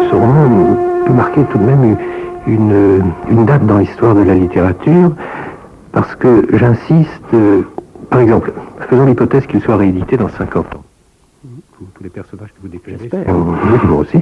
ce roman peut marquer tout de même une date dans l'histoire de la littérature, parce que j'insiste, par exemple, faisons l'hypothèse qu'il soit réédité dans 50 ans. Tous les personnages que vous décrivez, vous aussi.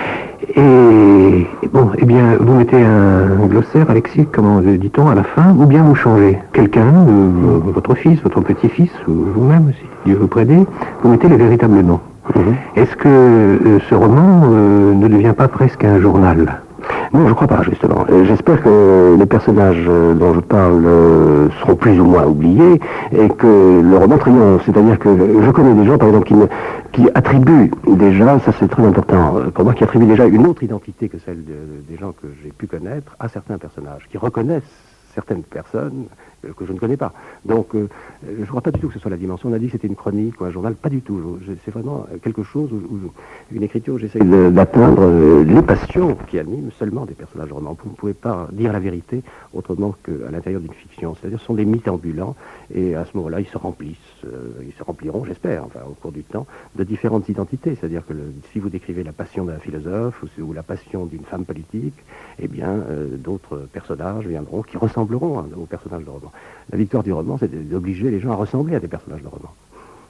Et bon, eh bien, vous mettez un glossaire, Alexis, comment dit-on, à la fin, ou bien vous changez quelqu'un, votre fils, votre petit-fils, ou vous-même, si Dieu vous prédit, vous mettez les véritables noms. Est-ce que ce roman ne devient pas presque un journal? Non, je crois pas, justement. J'espère que les personnages dont je parle seront plus ou moins oubliés et que le roman triomphe. C'est-à-dire que je connais des gens, par exemple, qui attribuent déjà, ça c'est très important pour moi, qui attribuent déjà une autre identité que celle des gens que j'ai pu connaître à certains personnages, qui reconnaissent certaines personnes que je ne connais pas. Donc, je ne crois pas du tout que ce soit la dimension. On a dit que c'était une chronique ou un journal, pas du tout. C'est vraiment quelque chose où une écriture où j'essaie d'atteindre les passions qui animent seulement des personnages de romans. Vous ne pouvez pas dire la vérité autrement qu'à l'intérieur d'une fiction. C'est-à-dire, ce sont des mythes ambulants et à ce moment-là, ils se rempliront, j'espère, enfin, au cours du temps, de différentes identités. C'est-à-dire que si vous décrivez la passion d'un philosophe ou la passion d'une femme politique, eh bien, d'autres personnages viendront qui ressembleront aux personnages de roman. La victoire du roman, c'est d'obliger les gens à ressembler à des personnages de roman.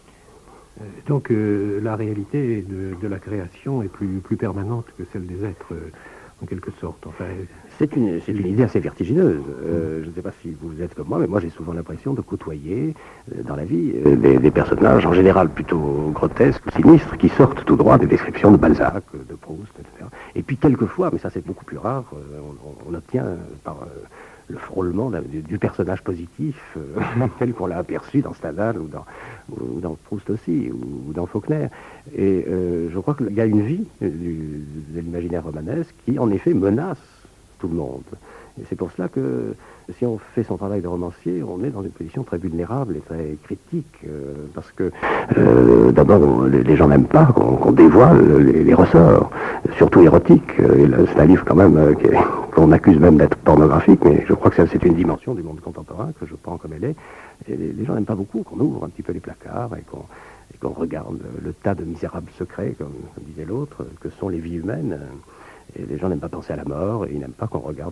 Donc la réalité de la création est plus permanente que celle des êtres, en quelque sorte. Enfin, c'est une idée assez vertigineuse. Je ne sais pas si vous êtes comme moi, mais moi j'ai souvent l'impression de côtoyer dans la vie des personnages, en général plutôt grotesques ou sinistres, qui sortent tout droit des descriptions de Balzac, de Proust, etc. Et puis quelquefois, mais ça c'est beaucoup plus rare, on obtient par le frôlement du personnage positif tel qu'on l'a aperçu dans Stendhal ou dans Proust aussi, ou dans Faulkner. Et je crois qu'il y a une vie de l'imaginaire romanesque qui, en effet, menace tout le monde. Et c'est pour cela que, si on fait son travail de romancier, on est dans une position très vulnérable et très critique, parce que, d'abord, les gens n'aiment pas qu'on dévoile les ressorts, surtout érotiques. C'est un livre, quand même, qu'on accuse même d'être pornographique, mais je crois que c'est une dimension du monde contemporain que je prends comme elle est. Et les gens n'aiment pas beaucoup qu'on ouvre un petit peu les placards et qu'on regarde le tas de misérables secrets, comme disait l'autre, que sont les vies humaines. Et les gens n'aiment pas penser à la mort et ils n'aiment pas qu'on regarde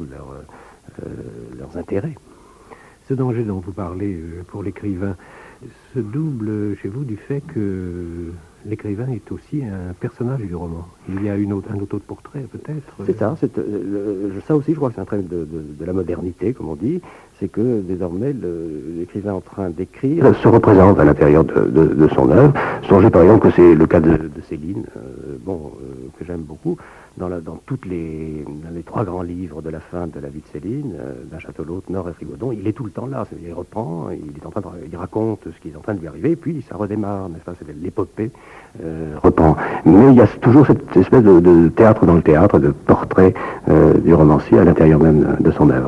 leurs intérêts. Ce danger dont vous parlez pour l'écrivain se double chez vous du fait que l'écrivain est aussi un personnage du roman. Il y a un autoportrait peut-être. C'est ça. Ça aussi, je crois que c'est un trait de la modernité, comme on dit. C'est que désormais, l'écrivain en train d'écrire se représente à l'intérieur de son œuvre. Songez par exemple que c'est le cas de Céline, que j'aime beaucoup. Dans les trois grands livres de la fin de la vie de Céline, D'un château l'autre, Nord et Frigodon, il est tout le temps là. Il reprend, il raconte ce qui est en train de lui arriver, et puis ça redémarre, n'est-ce pas? C'est l'épopée reprend. Mais il y a toujours cette espèce de théâtre dans le théâtre, de portrait du romancier à l'intérieur même de son œuvre.